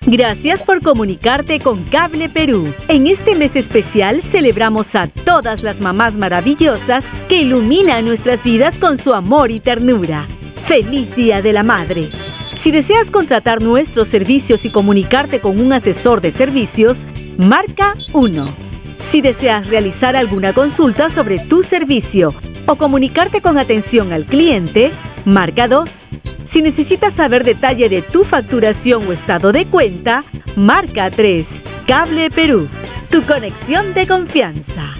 Gracias por comunicarte con Cable Perú. En este mes especial celebramos a todas las mamás maravillosas que iluminan nuestras vidas con su amor y ternura. ¡Feliz Día de la Madre! Si deseas contratar nuestros servicios y comunicarte con un asesor de servicios, marca 1. Si deseas realizar alguna consulta sobre tu servicio o comunicarte con atención al cliente, marca 2. Si necesitas saber detalle de tu facturación o estado de cuenta, marca 3. Cable Perú, tu conexión de confianza.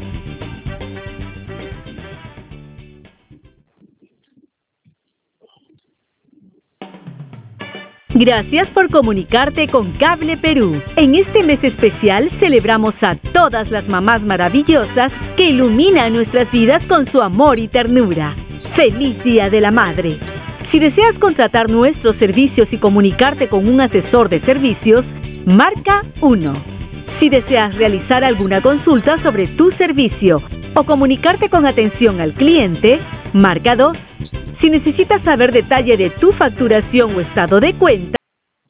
Gracias por comunicarte con Cable Perú. En este mes especial celebramos a todas las mamás maravillosas que iluminan nuestras vidas con su amor y ternura. ¡Feliz Día de la Madre! Si deseas contratar nuestros servicios y comunicarte con un asesor de servicios, marca 1. Si deseas realizar alguna consulta sobre tu servicio o comunicarte con atención al cliente, marca 2. Si necesitas saber detalle de tu facturación o estado de cuenta,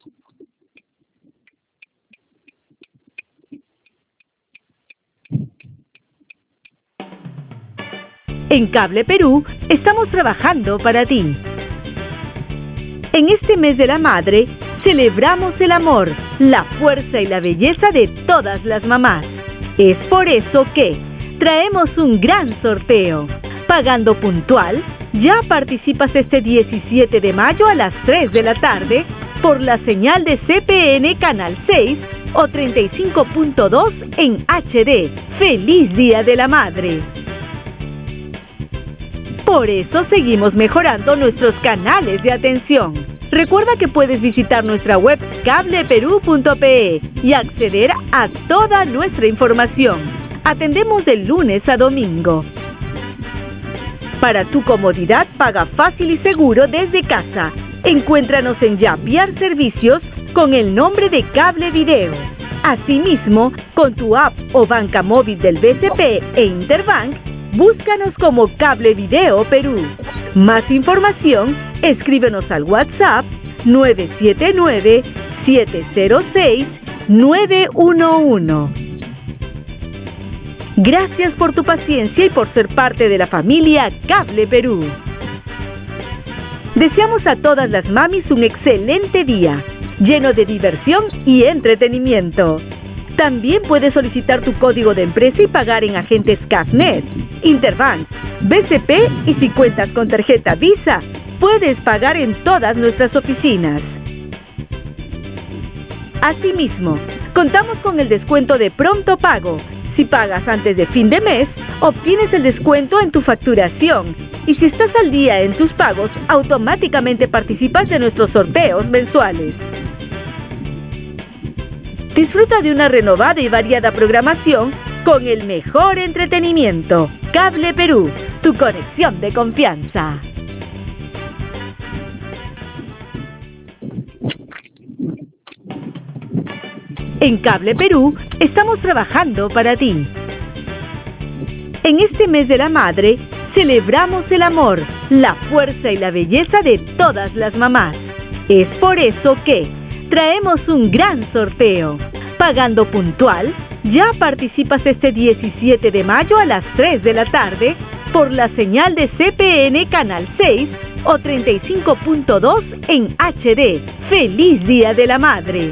en Cable Perú estamos trabajando para ti. En este mes de la madre, celebramos el amor, la fuerza y la belleza de todas las mamás. Es por eso que traemos un gran sorteo. Pagando puntual, ya participas este 17 de mayo a las 3 de la tarde por la señal de CPN Canal 6 o 35.2 en HD. ¡Feliz Día de la Madre! Por eso seguimos mejorando nuestros canales de atención. Recuerda que puedes visitar nuestra web cableperú.pe y acceder a toda nuestra información. Atendemos de lunes a domingo. Para tu comodidad, paga fácil y seguro desde casa. Encuéntranos en Yapiar Servicios con el nombre de Cable Video. Asimismo, con tu app o banca móvil del BCP e Interbank, búscanos como Cable Video Perú. Más información, escríbenos al WhatsApp 979-706-911. Gracias por tu paciencia y por ser parte de la familia Cable Perú. Deseamos a todas las mamis un excelente día, lleno de diversión y entretenimiento. También puedes solicitar tu código de empresa y pagar en agentes CAFNet, Interbank, BCP y si cuentas con tarjeta Visa, puedes pagar en todas nuestras oficinas. Asimismo, contamos con el descuento de pronto pago. Si pagas antes de fin de mes, obtienes el descuento en tu facturación. Y si estás al día en tus pagos, automáticamente participas de nuestros sorteos mensuales. Disfruta de una renovada y variada programación con el mejor entretenimiento. Cable Perú, tu conexión de confianza. En Cable Perú estamos trabajando para ti. En este mes de la madre, celebramos el amor, la fuerza y la belleza de todas las mamás. Es por eso que traemos un gran sorteo. Pagando puntual, ya participas este 17 de mayo a las 3 de la tarde por la señal de CPN Canal 6 o 35.2 en HD. ¡Feliz Día de la Madre!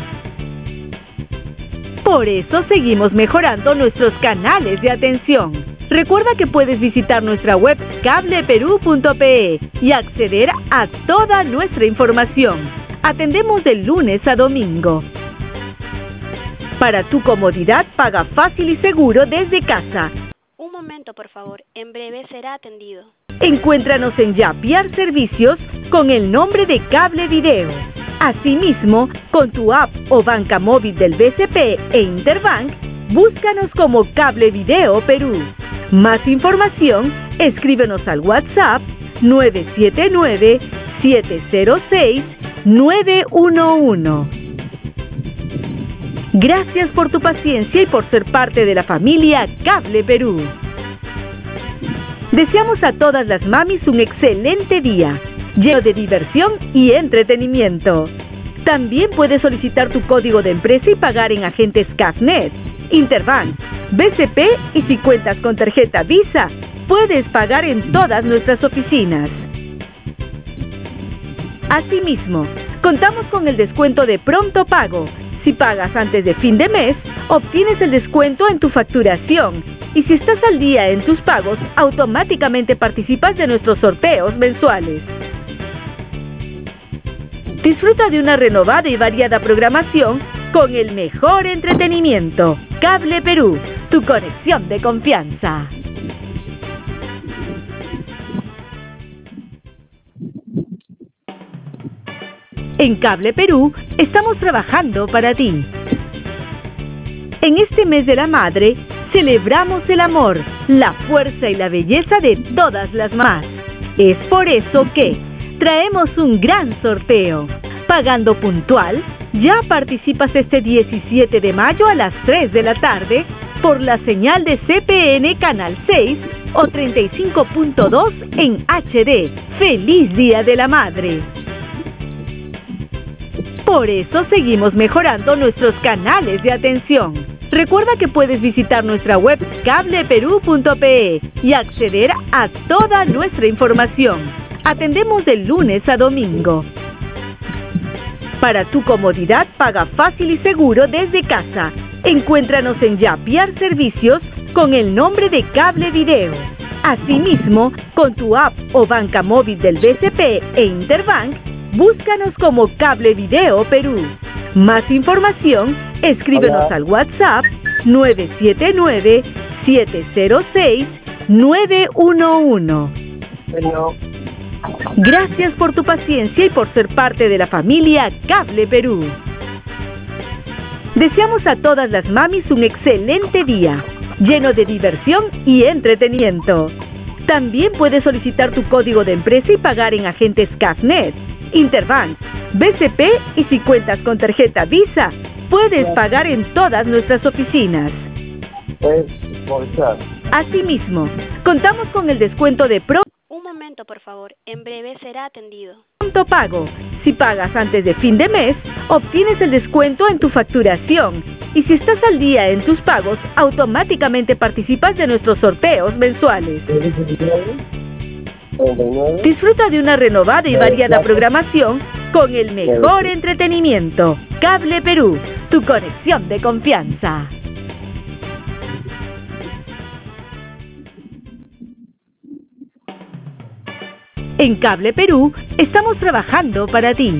Por eso seguimos mejorando nuestros canales de atención. Recuerda que puedes visitar nuestra web cableperú.pe y acceder a toda nuestra información. Atendemos de lunes a domingo. Para tu comodidad, paga fácil y seguro desde casa. Un momento, por favor. En breve será atendido. Encuéntranos en Yapiar Servicios con el nombre de Cable Video. Asimismo, con tu app o banca móvil del BCP e Interbank, búscanos como Cable Video Perú. Más información, escríbenos al WhatsApp 979-706-911. Gracias por tu paciencia y por ser parte de la familia Cable Perú. Deseamos a todas las mamis un excelente día, lleno de diversión y entretenimiento. También puedes solicitar tu código de empresa y pagar en agentes CAFNet, Interbank, BCP y si cuentas con tarjeta Visa, puedes pagar en todas nuestras oficinas. Asimismo, contamos con el descuento de pronto pago. Si pagas antes de fin de mes, obtienes el descuento en tu facturación. Y si estás al día en tus pagos, automáticamente participas de nuestros sorteos mensuales. Disfruta de una renovada y variada programación con el mejor entretenimiento. Cable Perú, tu conexión de confianza. En Cable Perú estamos trabajando para ti. En este mes de la madre, celebramos el amor, la fuerza y la belleza de todas las mamás. Es por eso que traemos un gran sorteo. Pagando puntual, ya participas este 17 de mayo a las 3 de la tarde por la señal de CPN Canal 6 o 35.2 en HD. ¡Feliz Día de la Madre! Por eso seguimos mejorando nuestros canales de atención. Recuerda que puedes visitar nuestra web cableperú.pe y acceder a toda nuestra información. Atendemos de lunes a domingo. Para tu comodidad, paga fácil y seguro desde casa. Encuéntranos en Yapiar Servicios con el nombre de Cable Video. Asimismo, con tu app o banca móvil del BCP e Interbank, búscanos como Cable Video Perú. Más información, escríbenos al WhatsApp 979-706-911. Gracias por tu paciencia y por ser parte de la familia Cable Perú. Deseamos a todas las mamis un excelente día, lleno de diversión y entretenimiento. También puedes solicitar tu código de empresa y pagar en agentes CAFNet, Interbank, BCP y si cuentas con tarjeta Visa, puedes pagar en todas nuestras oficinas. Asimismo, contamos con el descuento de Un momento, por favor. En breve será atendido. pronto pago. Si pagas antes de fin de mes, obtienes el descuento en tu facturación. Y si estás al día en tus pagos, automáticamente participas de nuestros sorteos mensuales. Disfruta de una renovada y variada programación con el mejor entretenimiento. Cable Perú, tu conexión de confianza. En Cable Perú estamos trabajando para ti.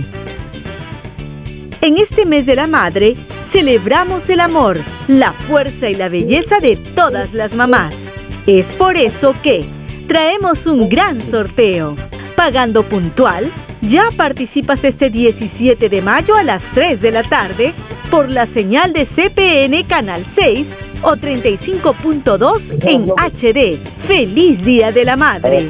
En este mes de la madre, celebramos el amor, la fuerza y la belleza de todas las mamás. Es por eso que traemos un gran sorteo. Pagando puntual, ya participas este 17 de mayo a las 3 de la tarde por la señal de CPN Canal 6 o 35.2 en HD. ¡Feliz Día de la Madre!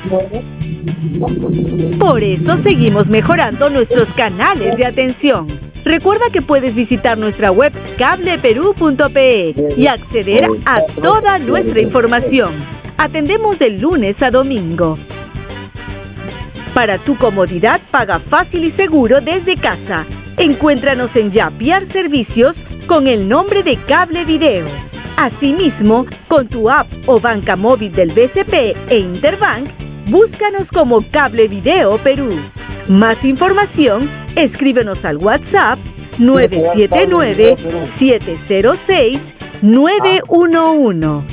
Por eso seguimos mejorando nuestros canales de atención. Recuerda que puedes visitar nuestra web cableperú.pe y acceder a toda nuestra información. Atendemos de lunes a domingo. Para tu comodidad, paga fácil y seguro desde casa. Encuéntranos en Yapiar Servicios con el nombre de Cable Video. Asimismo, con tu app o banca móvil del BCP e Interbank, búscanos como Cable Video Perú. Más información, escríbenos al WhatsApp 979-706-911.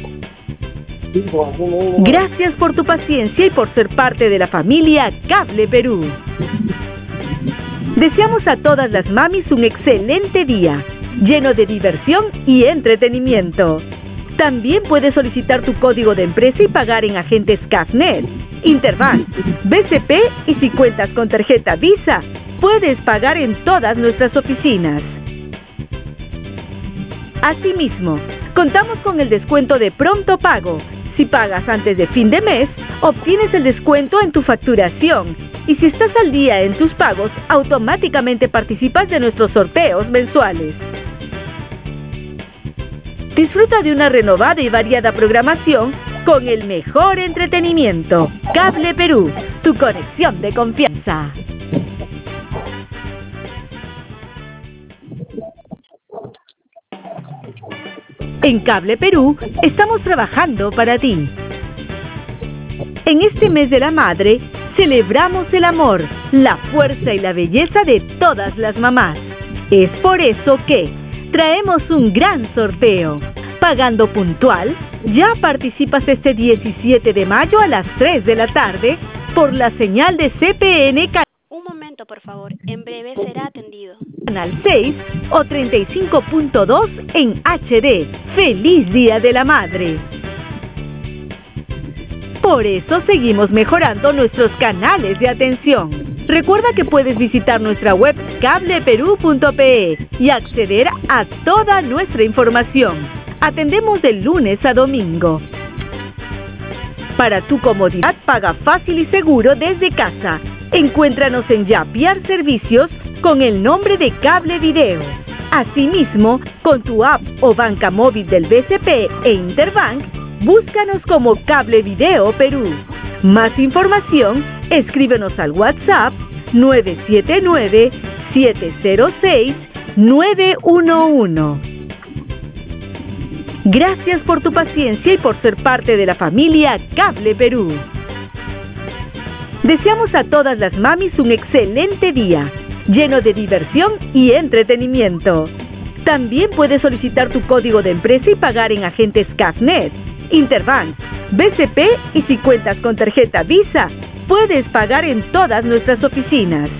Gracias por tu paciencia y por ser parte de la familia Cable Perú. Deseamos a todas las mamis un excelente día, lleno de diversión y entretenimiento. También puedes solicitar tu código de empresa y pagar en agentes CAFNet, Interbank, BCP y si cuentas con tarjeta Visa, puedes pagar en todas nuestras oficinas. Asimismo, contamos con el descuento de pronto pago. Si pagas antes de fin de mes, obtienes el descuento en tu facturación. Y si estás al día en tus pagos, automáticamente participas de nuestros sorteos mensuales. Disfruta de una renovada y variada programación con el mejor entretenimiento. Cable Perú, tu conexión de confianza. En Cable Perú estamos trabajando para ti. En este mes de la madre, celebramos el amor, la fuerza y la belleza de todas las mamás. Es por eso que traemos un gran sorteo. Pagando puntual, ya participas este 17 de mayo a las 3 de la tarde por la señal de CPN Un momento, por favor. En breve será atendido. Canal 6 o 35.2 en HD. ¡Feliz Día de la Madre! Por eso seguimos mejorando nuestros canales de atención. Recuerda que puedes visitar nuestra web cableperú.pe y acceder a toda nuestra información. Atendemos de lunes a domingo. Para tu comodidad, paga fácil y seguro desde casa. Encuéntranos en Yapiar Servicios con el nombre de Cable Video. Asimismo, con tu app o banca móvil del BCP e Interbank, búscanos como Cable Video Perú. Más información, escríbenos al WhatsApp 979-706-911. Gracias por tu paciencia y por ser parte de la familia Cable Perú. Deseamos a todas las mamis un excelente día, lleno de diversión y entretenimiento. También puedes solicitar tu código de empresa y pagar en agentes CAFNet, Interbank, BCP y si cuentas con tarjeta Visa, puedes pagar en todas nuestras oficinas.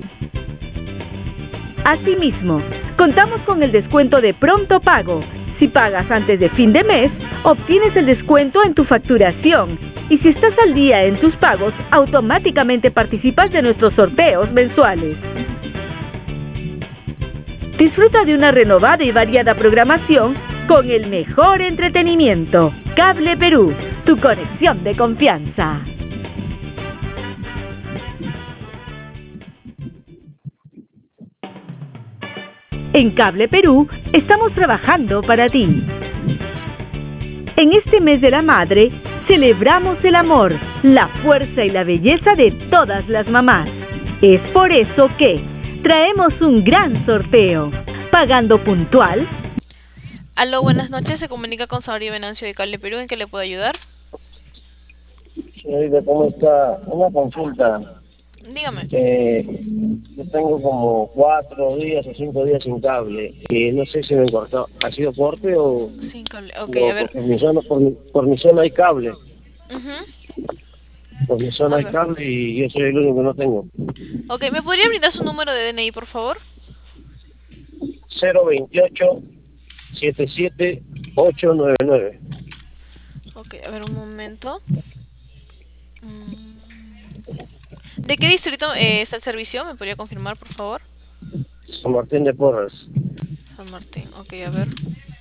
Asimismo, contamos con el descuento de pronto pago. Si pagas antes de fin de mes, obtienes el descuento en tu facturación. Y si estás al día en tus pagos, automáticamente participas de nuestros sorteos mensuales. Disfruta de una renovada y variada programación con el mejor entretenimiento. Cable Perú, tu conexión de confianza. En Cable Perú estamos trabajando para ti. En este mes de la madre, celebramos el amor, la fuerza y la belleza de todas las mamás. Es por eso que traemos un gran sorteo. Pagando puntual. Aló, buenas noches. Se comunica con Saori Venancio de Cable Perú. ¿En qué le puedo ayudar? Señorita, ¿cómo está? Una consulta. Dígame. Yo tengo como 4 días o 5 días sin cable y no sé si me cortó. ¿Ha sido corte o...? Sin cable. Ok, o a ver. por mi zona hay cable. Ujú. Por mi zona A hay ver. cable y yo soy el único que no tengo. Ok, ¿me podría brindar su número de DNI, por favor? 028 77 899. Ok, a ver un momento. ¿De qué distrito está el servicio? ¿Me podría confirmar, por favor? San Martín de Porras. San Martín. Ok, a ver.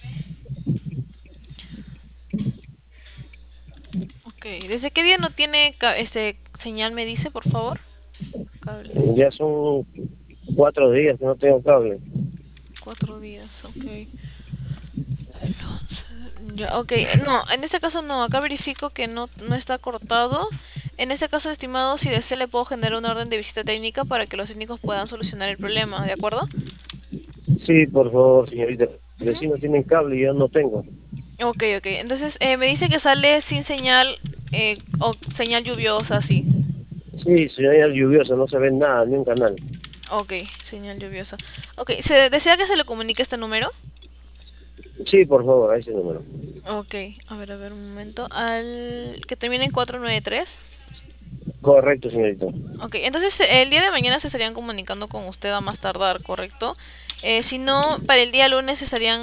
Ok, ¿desde qué día no tiene señal, me dice, por favor? Cable. Ya son 4 días que no tengo cable. 4 días, ok. El 11. Ya, ok, no, en este caso no, acá verifico que no está cortado. En este caso, estimado, si desea le puedo generar una orden de visita técnica para que los técnicos puedan solucionar el problema, ¿de acuerdo? Sí, por favor, señorita. Los Ujú. vecinos tienen cable y yo no tengo. Ok, ok, entonces me dice que sale sin señal o señal lluviosa, sí. Sí, señal lluviosa, no se ve nada, ni un canal. Ok, señal lluviosa. Ok, ¿se desea que se le comunique este número? Sí, por favor, a ese número. Ok, a ver un momento. Al que termine en 493. Correcto, señorita. Ok, entonces el día de mañana se estarían comunicando con usted a más tardar, ¿correcto? Si no, para el día lunes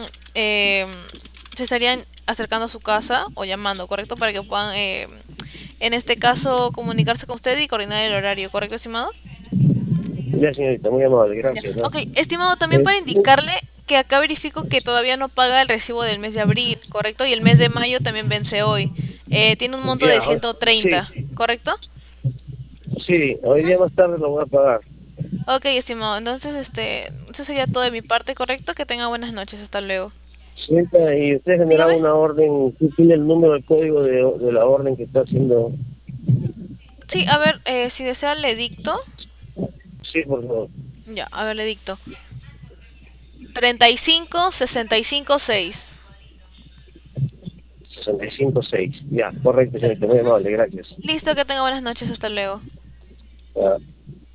se estarían acercando a su casa o llamando, ¿correcto? Para que puedan, en este caso, comunicarse con usted y coordinar el horario, ¿correcto, estimado? Ya, señorita, muy amable, Ya. gracias. ¿No? Ok, estimado, también para indicarle que acá verifico que todavía no paga el recibo del mes de abril, ¿correcto? Y el mes de mayo también vence hoy. Tiene un monto de Ya, 130, sí, ¿correcto? sí, hoy día más tarde lo voy a pagar. Ok, estimado, entonces eso sería todo de mi parte, ¿correcto? Que tenga buenas noches, hasta luego. Señorita, y usted generaba Dígame. una orden, ¿sí tiene el número, el código de la orden que está haciendo? Sí, a ver, si desea le dicto. Sí, por favor. Ya, a ver, le dicto. 35656. 65-6. Ya, correcto, señorita, muy amable, gracias. Listo, que tenga buenas noches, hasta luego. Ah.